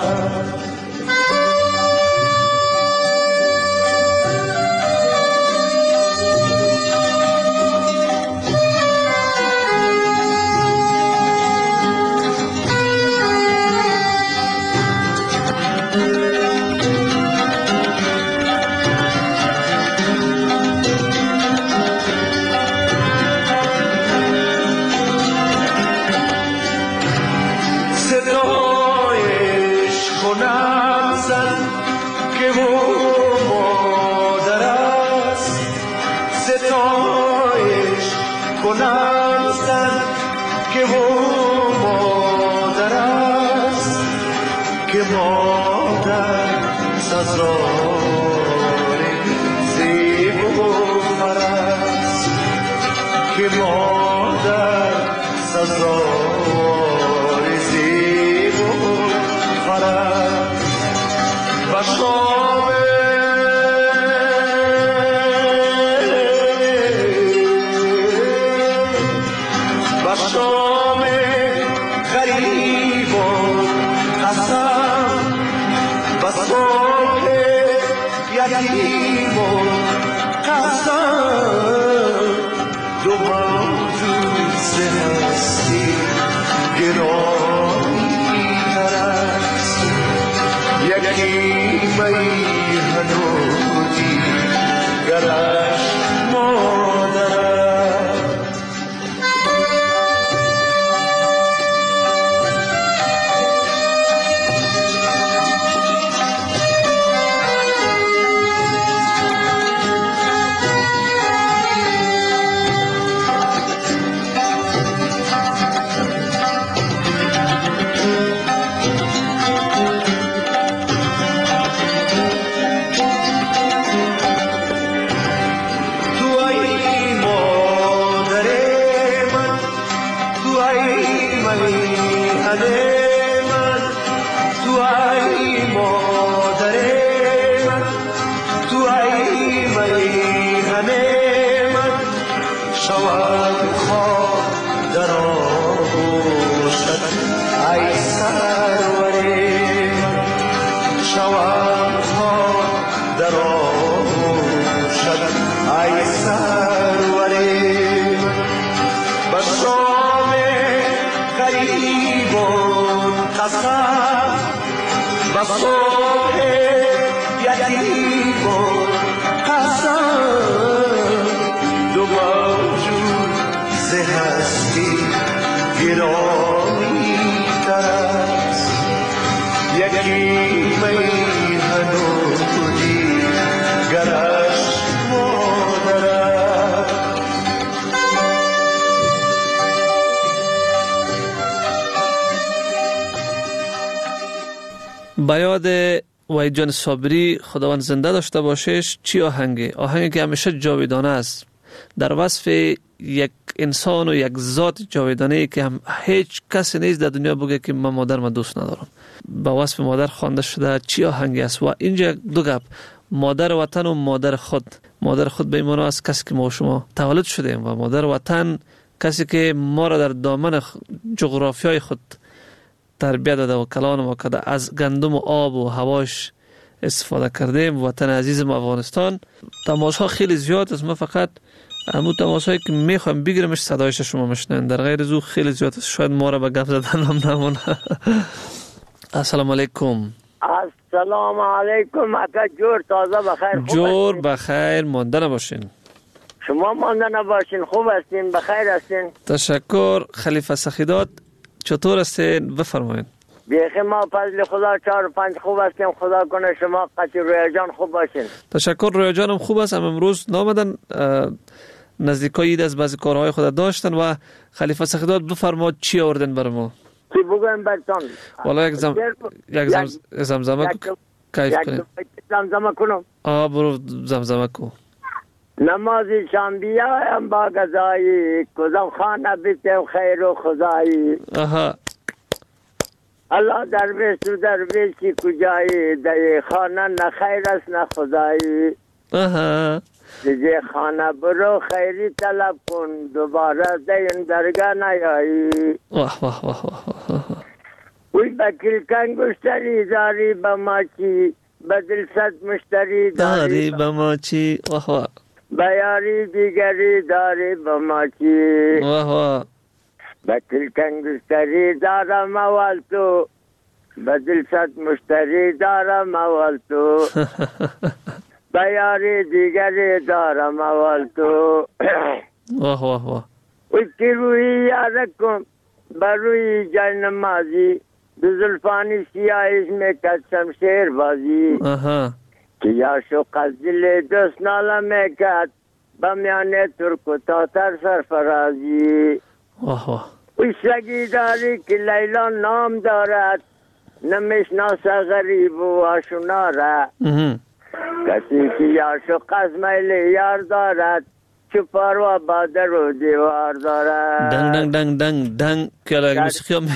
با یاد وحید جان صابری خداوند زنده داشته باشش، چی آهنگی؟ آهنگی که همیشه جاودانه است، در وصف یک انسان و یک ذات جاودانه که هم هیچ کسی نیست در دنیا بگه که من مادر من دوست ندارم. با وصف مادر خوانده شده. چی آهنگی است؟ و اینجا دو گپ، مادر وطن و مادر خود. مادر خود به ایمان است کسی که ما و شما تولد شدیم، و مادر وطن کسی که ما را در دامن جغرافیای خود تربیت داده و کلان ما کرده، از گندم و آب و هواش استفاده کردیم. وطن عزیز ما افغانستان. تماس ها خیلی زیاد است، ما فقط همون تماس هایی که میخوایم بگیرمش صدایش شما مشنن، در غیر از او خیلی زیاد است، شاید ما را به گپ زدن هم نمونه. السلام علیکم. السلام علیکم اکا جور، تازه بخیر؟ جور بخیر، مانده نباشین. شما مانده نباشین، خوب هستین؟ بخیر هستین؟ تشکر. خلیفه سخیدات چطور هستین؟ بفرمایید. بیخی ما فضل خدا چهار و پنج خوب هستیم. خدا کنه شما قطع رویا جان خوب باشین. تشکر. رویا جانم خوب است. هم امروز نامدن نزدیکای اید از بعضی کارهای خود داشتن و خلیفه سخیدات بفرماد چی آوردن برای ما؟ چی بگویم برتان؟ والا یک زم یک زم زمزمه کیف کنیم. زمزمه کنم. آه برو زمزمه کو. نمازی شام بیایم با قضایی، کدام خانه بیتیم خیر و خدایی. آها. الله درویش تو درویشی کجایی، دی خانه نه خیر است نه خدایی. آها. دیگه خانه برو خیری طلب کن، دوباره دین درگاه نیایی. واه واه واه واه. وی بکیل کنگوشتری داری با ما چی، بدل صد مشتری داری با ما چی. واه واه. بیاری دیگری داری با ما چی. واه واه. بکیل کنگوشتری دارم اول تو، بدل صد مشتری دارم اول تو. بیاری دیگری دارم اول تو. واه واه واه. وی که روی یارکم بروی جای نمازی، دو زلفانی سیاهیش میں کد شمشیر بازی. آها. که یاشو قزدل دوست نالا میں کد بمیانه ترک و تاتر سرفرازی. واه واه. وی سگی داری که لیلا نام دارد، نمیشناسه غریب و آشنا را. کسی که یاشو قزمیل یار دارد، چو پروا بادر و دیوار دارد. دنگ دنگ دنگ دنگ دنگ که الان موسیقی هم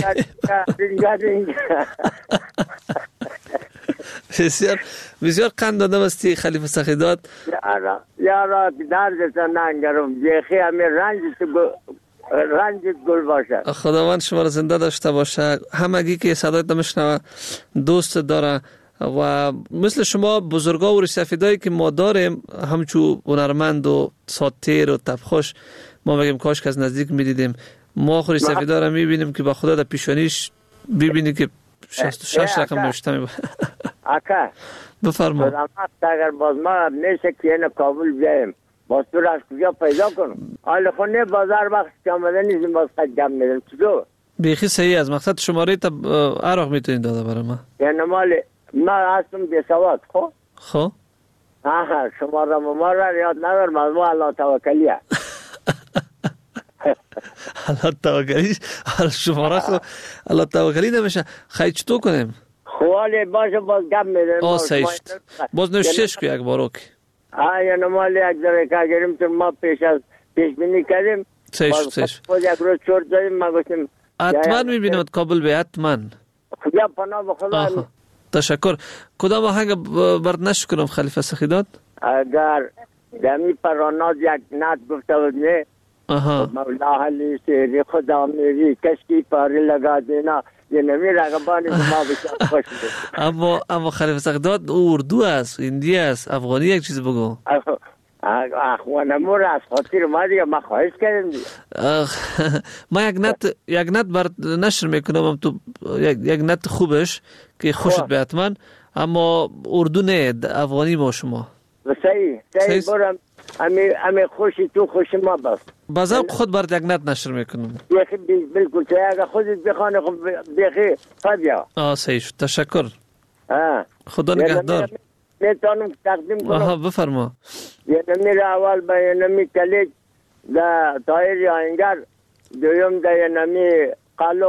بسیار بسیار قند دادم استی خلیفه سخیدات. یارا یارا دردتا ننگرم دیخی همین رنجت رنجت گل باشه. خداوند شما را زنده داشته باشه. همگی که صدایت نمیشنوه دوست داره و مثل شما بزرگا و ریشسفیدایی که ما داریم همچو هنرمند و ساتیر و تبخوش ما بگیم کاش که از نزدیک میدیدیم. ما خو ریشسفیدا را میبینیم که با خدا در پیشانیش ببینی که شصت و شش رقم نوشته می اکا بفرما. اگر باز ما میشه که اینو کابل بیایم باز تو را از کجا پیدا کنم. حال خونه بازار وقت که آمده نیستیم باز قد جمع میدم. چطور؟ بیخی صحیح از مقصد شماره تا عراق میتونید داده برای ما. یعنی مال ما هستم بی سواد. خب خب آها شماره ما را یاد ندارم از ما الله توکلیه. الله توکلیش شماره خو الله توکلی نمیشه. خیلی چطور کنیم؟ خوالی باشه باز گم میدن. آه سیشت باز نوشتش که یک باروک. آه یعنی مال یک ذره که گریم تو ما پیش از پیش بینی کردیم. سیشت سیشت باز یک روز چورت داریم ما گفتیم حتما میبینم کابل به حتما. خدا پناه بخدا. تشکر. کدام آهنگ برد نش کنم خلیفه سخیدات؟ اگر دمی پراناز یک نت گفته بود نه مولا حلی سیری خدا میری کشکی پاری لگا دینا یه نمی رقبانی ما بسیار خوش بود. اما اما خلیفه سخیدات اردو است، هندی است، افغانی یک چیز بگو. اخوانمون را از خاطر ما دیگه ما خواهش کردیم دیگه. ما یک نت یک نت برد نشر میکنم تو یک نت خوبش که خوشت به حتما اما اردو نه افغانی با شما. صحیح صحیح برم امی امی خوشی تو خوشی ما بس. بازم خود برد یک نت نشر میکنم. بیخی بالکل تو اگه خودت بخوانی خب بیخی فدیا. آه صحیح شد. تشکر. آه خدا نگهدار. میتونم تقدیم کنم. آها بفرما. یه نمی اول با یه نمی کلیج دا تایر آینگر دویم دا یه نمی قالق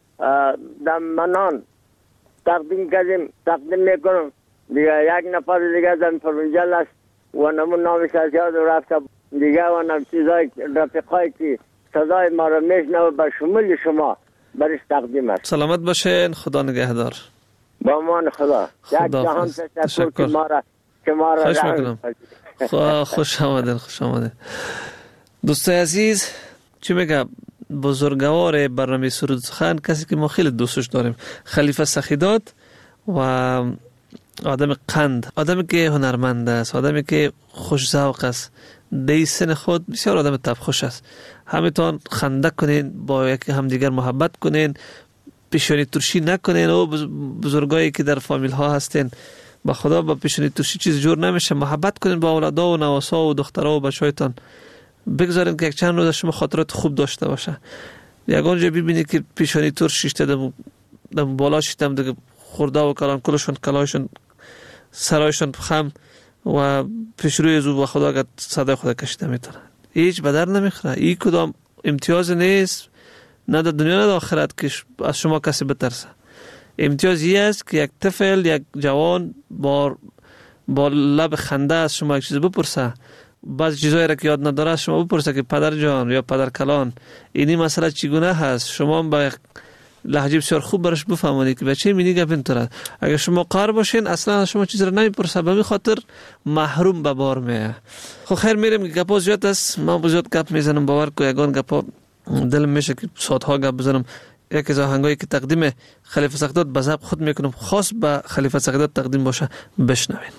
دا منان تقدیم کردیم تقدیم میکنم دیگه یک نفر دیگه دم فرونجل است و نمون نامش از یاد رفته دیگه و نم چیزای رفقایی که صدای ما را میشنوه به شمول شما برش تقدیم است. سلامت باشین. خدا نگهدار. با امان خدا. یک جهان تشکر که ما را که ما را خوش میکنم. خوش آمدین خوش آمدین دوستای عزیز. چی میگه بزرگوار برنامه سرود سخن کسی که ما خیلی دوستش داریم خلیفه سخیدات و آدم قند، آدمی که هنرمند است، آدمی که خوش ذوق است، دی سن خود بسیار آدم تبخوش است. همتون خنده کنین، با یکی همدیگر محبت کنین، پیشانی ترشی نکنین. او بزرگایی که در فامیل ها هستین با خدا با پیشانی ترشی چیز جور نمیشه. محبت کنین با اولادا و نواسا و دخترها و بچه‌هایتان. بگذارین که یک چند روز شما خاطرات خوب داشته باشه. یگان جا ببینید که پیشانی ترش شیشته دم بالا شیتم دیگه خورده و کلان کلشون کلایشون سرایشون خم و پیش روی زو و خدا که صدای خدا کشیده میتونه. هیچ بدر نمیخوره. این کدام امتیاز نیست، نه در دنیا نه در آخرت که از شما کسی بترسه. امتیاز این است که یک طفل، یک جوان با با لب خنده از شما یک چیز بپرسه، بعضی چیزایی را که یاد نداره شما بپرسه که پدر جان یا پدر کلان اینی مسئله چگونه هست، شما با لهجه بسیار خوب برش بفهمونید که بچه مینی گپ اینطوره. اگر شما قهر باشین اصلا شما چیز را نمیپرسه، به خاطر محروم به بار میه. خب خیر میریم که گپا زیاد است، من زیاد گپ میزنم، باور کو یگان گپا دلم میشه که ساعت‌ها گپ بزنم. یکی از آهنگایی که تقدیم خلیفه سقداد به ذوق خود میکنم، خاص به خلیفه سقداد تقدیم باشه، بشنوین.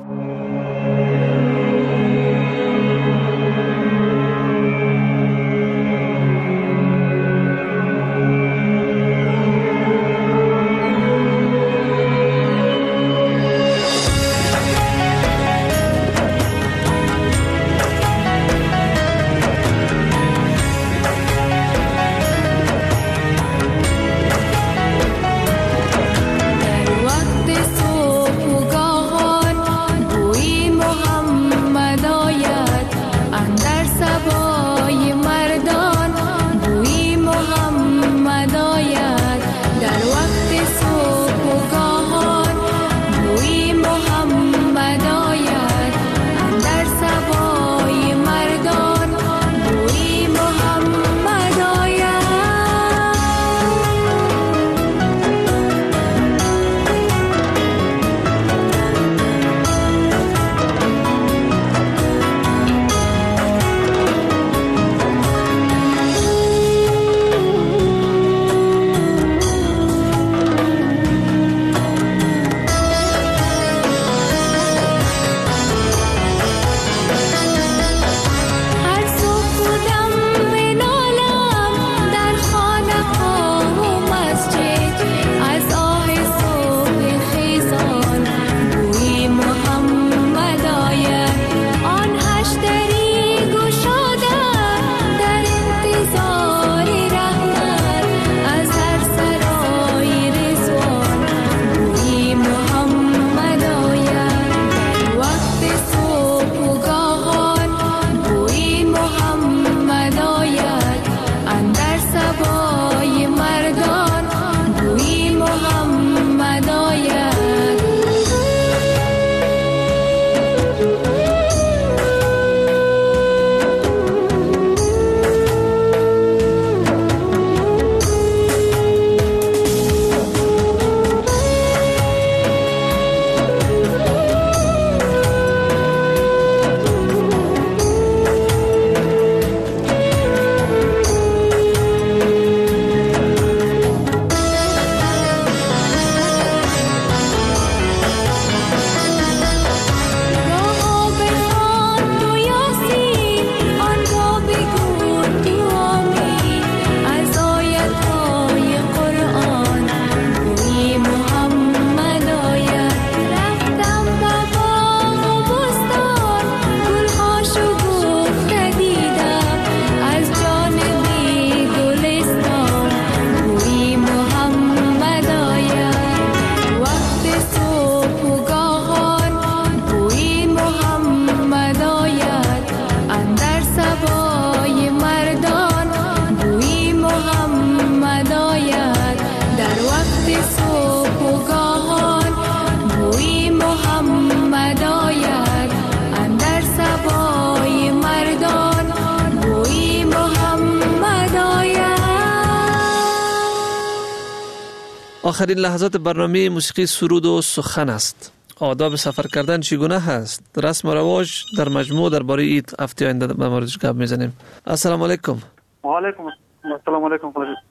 آخرین لحظات برنامه موسیقی سرود و سخن است. آداب سفر کردن چگونه هست؟ رسم و رواج در مجموع درباره عید هفته آینده به موردش گپ میزنیم. السلام علیکم. و علیکم السلام علیکم.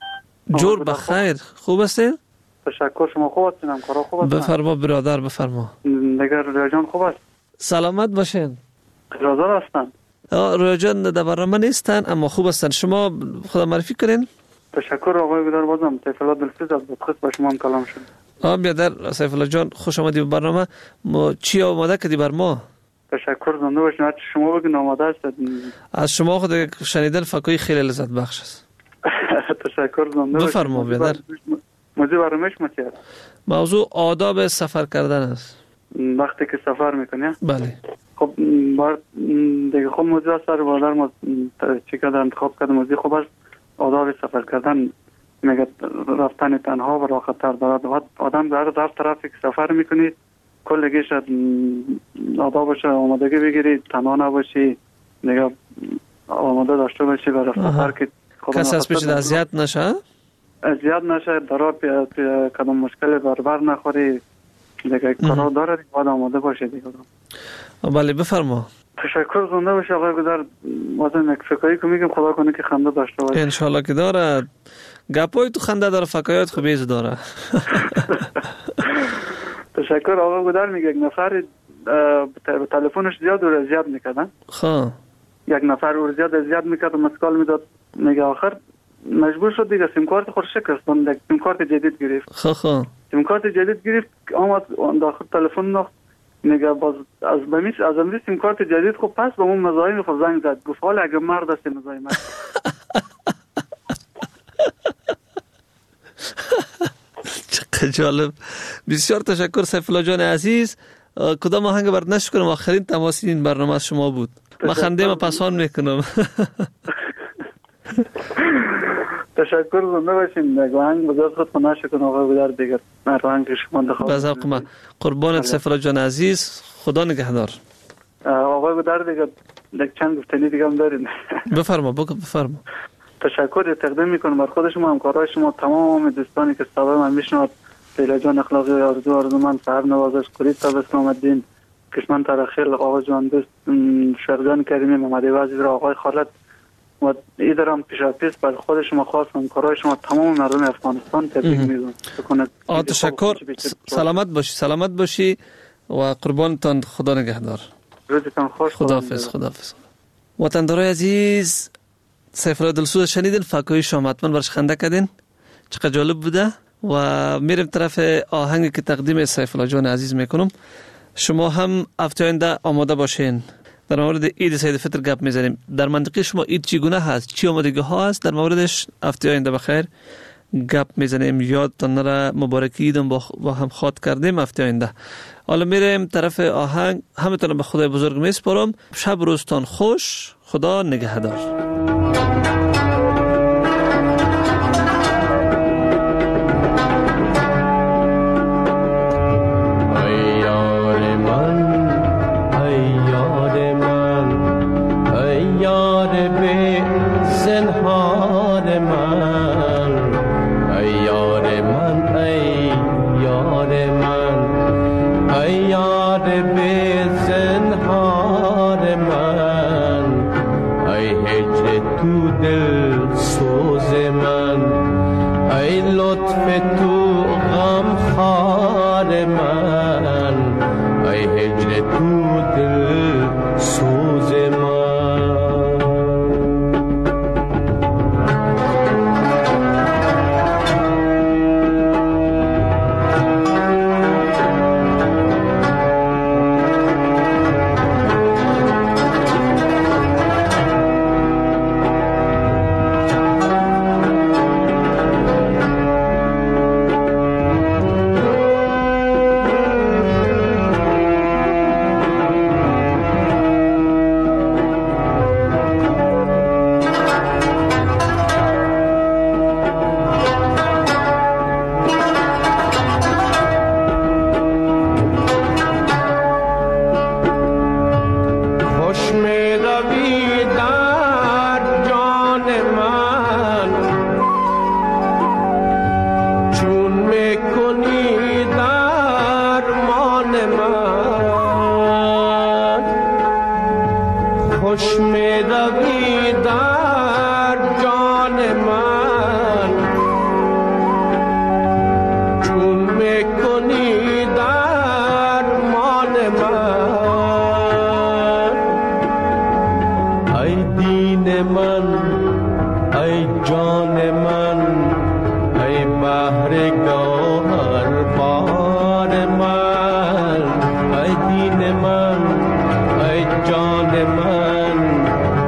جور بخیر، خوب هستید؟ تشکر، شما خوب هستید؟ همکارا خوب هستند؟ بفرما برادر، بفرما. نگار رویا جان خوب است؟ سلامت باشین. روزدار هستند؟ رویا جان در برنامه نیستن اما خوب هستند. شما خدا معرفی کنین. تشکر آقای گدار، بازم سیف الله دلفیز از بدخست با شما هم کلام شد. آه بیادر سیف الله جان، خوش آمدی به برنامه. ما چی آماده کردی بر ما؟ تشکر، زنده باشین. هرچی شما بگین آماده هستید. از شما خود شنیدن فکایی خیلی لذت بخش است. تشکر، زنده باشین. بفرما بیادر. موضوع برنامه‌اش ما چی است؟ موضوع آداب سفر کردن است. وقتی که سفر میکنی؟ بله. خب بار دیگه خب موضوع سر بادر ما چی کردن انتخاب کردم موضوع خوب است. آداب سفر کردن میگه رفتن تنها و راحت‌تر دارد. آدم در در طرفی که سفر میکنی کلگیش آدابش آمادگی بگیری، تنها نباشی، دیگه آماده داشته باشی برای سفر که کسی از پیش اذیت نشه؟ اذیت نشه، درا کدام مشکل بربر نخوری، دیگه کارا داره باید آماده باشه دیگه. بله بفرما. تشکر زنده باشه آقای گودر. واسه یک فکایی که میگم خدا کنه که خنده داشته باشه. انشالله که داره. گپای تو خنده داره، فکایات خوبیز داره. تشکر آقا گودر. میگه یک نفر به تلفنش زیاد و اذیت میکردن. خب یک نفر او زیاد اذیت میکرد و مسکال میداد. میگه آخر مجبور شد دیگه سیم کارت خود شکست بند، سیم کارت جدید گرفت. خب خب سیم کارت جدید گرفت، آمد داخل تلفن نخ میگه باز از بمیش از امروز سیم کارت جدید خب پس به اون مزاحم خود زنگ زد. گفت حالا اگه مرد است مزاحم چقدر جالب. بسیار تشکر سیفالله جان عزیز. کدام آهنگ برات نشر کنم؟ آخرین تماس این برنامه شما بود. من خنده ما پسان میکنم. تشکر زنده باشین. آهنگ بذات خود خونش کن آقای گودر دیگر. من آهنگ شما انتخاب به ذوق ما. قربانت سیفالله جان عزیز. خدا نگهدار. آقای گودر دیگر یک چند گفتنی دیگه هم دارین. بفرما بفرما. تشکر تقدیم میکنم بر خود شما، همکارای شما، تمام دوستانی که صدای من میشنوند. لیلا جان اخلاقی آرزو آرزومند، صاحب نوازش قریب صاحب اسلام الدین، کشمن ترخیل، آقا جان دوست شرجان کریمی، محمد وزیر، آقای خالد و ایدرام پیشاپیس بر خود شما خاص همکارای شما تمام مردم افغانستان تبریک میگم. آ تشکر. سلامت باشی سلامت باشی و قربانتان. خدا نگهدار. روزتان خوش. خداحافظ خداحافظ. وطندارای عزیز، سیفالله دلسوز شنیدین، فکای شما حتما برش خنده کردین. چقدر جالب بوده. و میرم طرف آهنگی که تقدیم سیفالله جان عزیز میکنم. شما هم هفته آینده آماده باشین. در مورد عید سید فطر گپ میزنیم. در منطقه شما عید چگونه هست؟ چی آمادگی ها هست؟ در موردش هفته آینده بخیر گپ میزنیم. یادتان نره مبارکی عیدم با هم خواد کردیم هفته آینده. حالا میرم طرف آهنگ. همتون به خدای بزرگ میسپارم. شب روزتان خوش. خدا نگهدار. ای جان من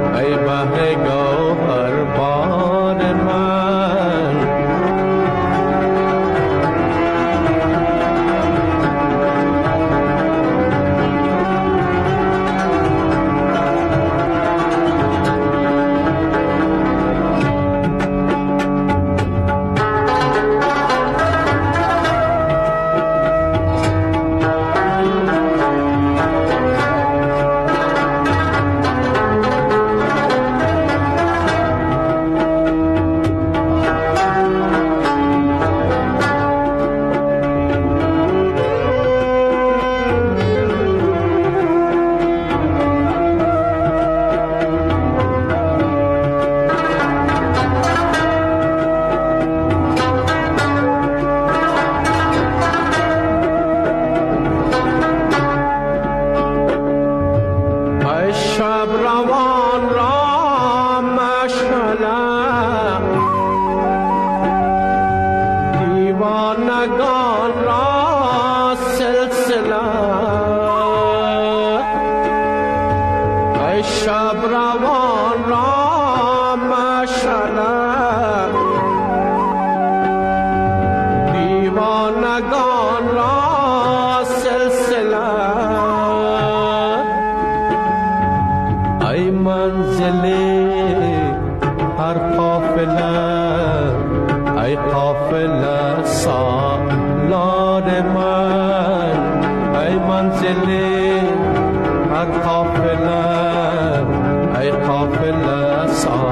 سلسله ای شب روان را مشعله دیوانگان را سلسله ای منزل هر قافله ای قافله سالار من ای منزل هر قافله ای قافله سالار